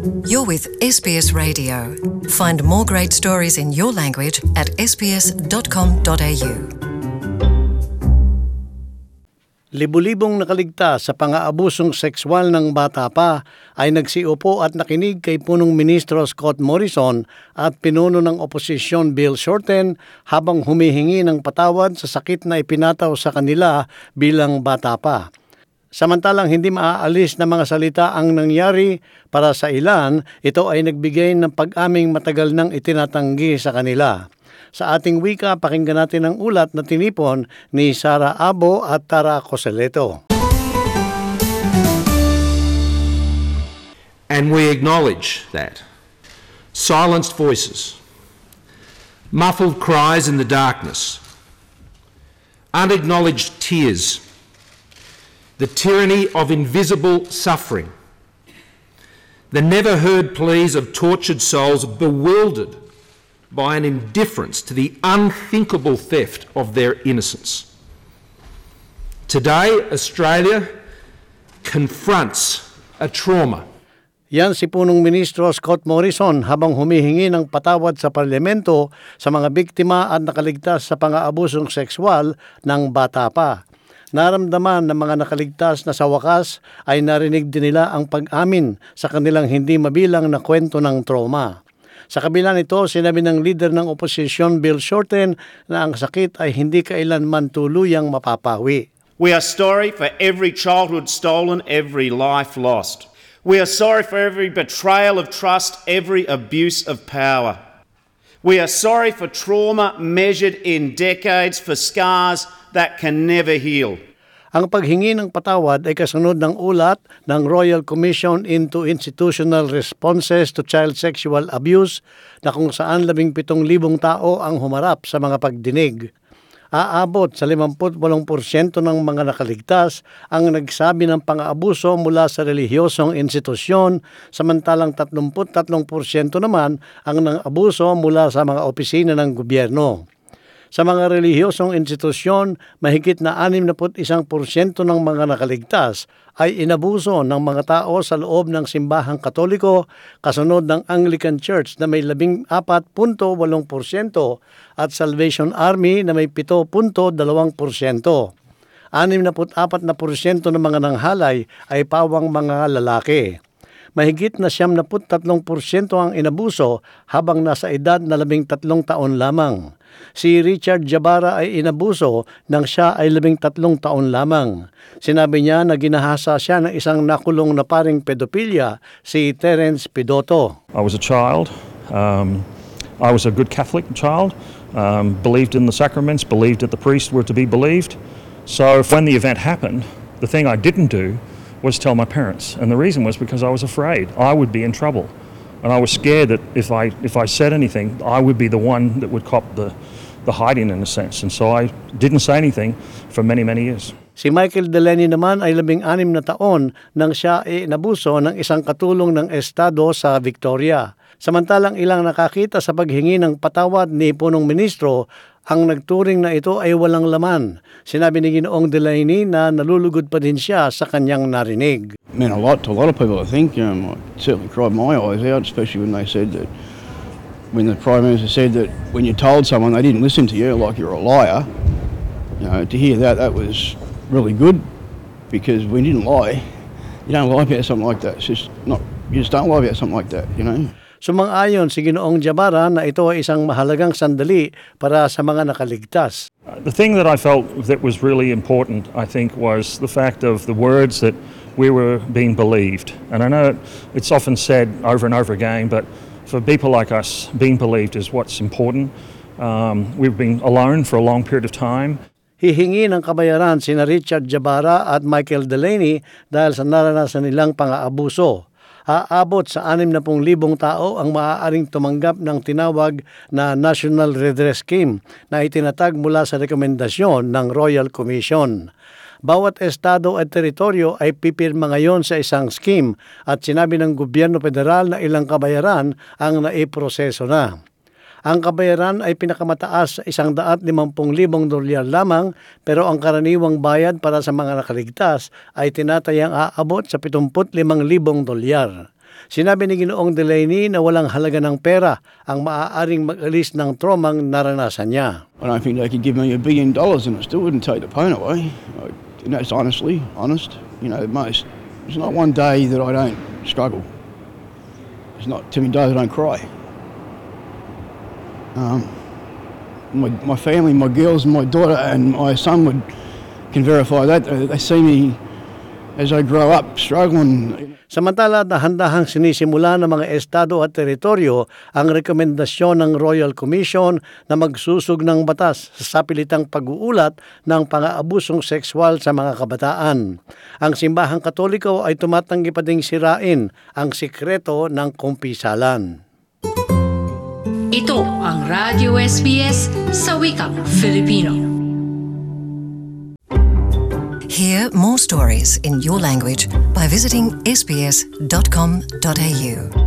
You're with SBS Radio. Find more great stories in your language at sbs.com.au. Libu-libong nakaligtas sa pang-aabusong sexual ng bata pa ay nagsiupo at nakinig kay punong ministro Scott Morrison at pinuno ng oposisyon Bill Shorten habang humihingi ng patawad sa sakit na ipinataw sa kanila bilang bata pa. Samantalang hindi maaalis na mga salita ang nangyari, para sa ilan, ito ay nagbigay ng pag-aming matagal nang itinatanggi sa kanila. Sa ating wika, pakinggan natin ang ulat na tinipon ni Sarah Abo at Tara Coseleto. And we acknowledge that. Silenced voices, muffled cries in the darkness, unacknowledged tears, the tyranny of invisible suffering, the never-heard pleas of tortured souls bewildered by an indifference to the unthinkable theft of their innocence. Today, Australia confronts a trauma. Yan si punong ministro Scott Morrison habang humihingi ng patawad sa parlamento sa mga biktima at nakaligtas sa pang-aabusong sexual ng bata pa. Naramdaman ng mga nakaligtas na sa wakas ay narinig din nila ang pag-amin sa kanilang hindi mabilang na kwento ng trauma. Sa kabila nito, sinabi ng leader ng oposisyon Bill Shorten na ang sakit ay hindi kailanman tuluyang mapapawi. We are sorry for every childhood stolen, every life lost. We are sorry for every betrayal of trust, every abuse of power. We are sorry for trauma measured in decades, for scars that can never heal. Ang paghingi ng patawad ay kasunod ng ulat ng Royal Commission into Institutional Responses to Child Sexual Abuse na kung saan 17,000 tao ang humarap sa mga pagdinig. Aabot sa 58% ng mga nakaligtas ang nagsabi ng pang-aabuso mula sa relihiyosong institusyon, samantalang 33% naman ang nang-abuso mula sa mga opisina ng gobyerno. Sa mga relihiyosong institusyon, mahigit na 61% ng mga nakaligtas ay inabuso ng mga tao sa loob ng simbahang Katoliko, kasunod ng Anglican Church na may 14.8% at Salvation Army na may 7.2%. 64% ng mga nanghalay ay pawang mga lalaki. Mahigit na 73% ang inabuso habang nasa edad na 13 taon lamang. Si Richard Jabara ay inabuso nang siya ay 13 taon lamang. Sinabi niya na ginahasa siya ng isang nakulong na paring pedophilia, si Terence Pidoto. I was a child. I was a good Catholic child. Believed in the sacraments, believed that the priests were to be believed. So when the event happened, the thing I didn't do was tell my parents. And the reason was because I was afraid I would be in trouble. And I was scared that if I said anything, I would be the one that would cop the hiding in a sense. And so I didn't say anything for many, many years. Si Michael Delaney naman ay 16 na taon nang siya ay inabuso ng isang katulong ng Estado sa Victoria. Samantalang ilang nakakita sa paghingi ng patawad ni punong ministro, ang nagturing na ito ay walang laman. Sinabi ni Ginoong Delaney na nalulugod pa din siya sa kanyang narinig. It meant a lot to a lot of people, I think. I certainly cried my eyes out, especially when they said that, when the Prime Minister said that when you told someone they didn't listen to you, like you're a liar, to hear that was really good, because we didn't lie. You don't lie about something like that. It's just not, you just don't lie about something like that, you know. Sumang-ayon si Ginoong Jabara na ito ay isang mahalagang sandali para sa mga nakaligtas. The thing that I felt that was really important, I think, was the fact of the words that we were being believed. And I know it's often said over and over again, but for people like us, being believed is what's important. We've been alone for a long period of time. Hihingi ng kabayaran sina Richard Jabara at Michael Delaney dahil sa naranasan nilang pang-aabuso. Aabot sa 60,000 tao ang maaaring tumanggap ng tinawag na National Redress Scheme na itinatag mula sa rekomendasyon ng Royal Commission. Bawat estado at teritoryo ay pipirma ngayon sa isang scheme at sinabi ng gobyerno federal na ilang kabayaran ang naiproseso na. Ang kabayaran ay pinakamataas sa $150,000 lamang, pero ang karaniwang bayad para sa mga nakaligtas ay tinatayang aabot sa $75,000. Sinabi ni Ginoong Delaney na walang halaga ng pera ang maaaring mag-alis ng traumang naranasan niya. I don't think they could give me $1 billion and it still wouldn't take the pain away. And that's honest. You know, there's not one day that I don't struggle. There's not too many days I don't cry. My family, my girls, my daughter and my son can verify that. They see me as I grow up struggling. Samantala, dahan-dahang sinisimula ng mga estado at teritoryo ang rekomendasyon ng Royal Commission na magsusog ng batas sa sapilitang pag-uulat ng pang-aabusong sexual sa mga kabataan. Ang simbahang Katoliko ay tumatanggi pa ding sirain ang sikreto ng kumpisalan. Ito ang Radio SBS sa wikang Filipino. Hear more stories in your language by visiting sbs.com.au.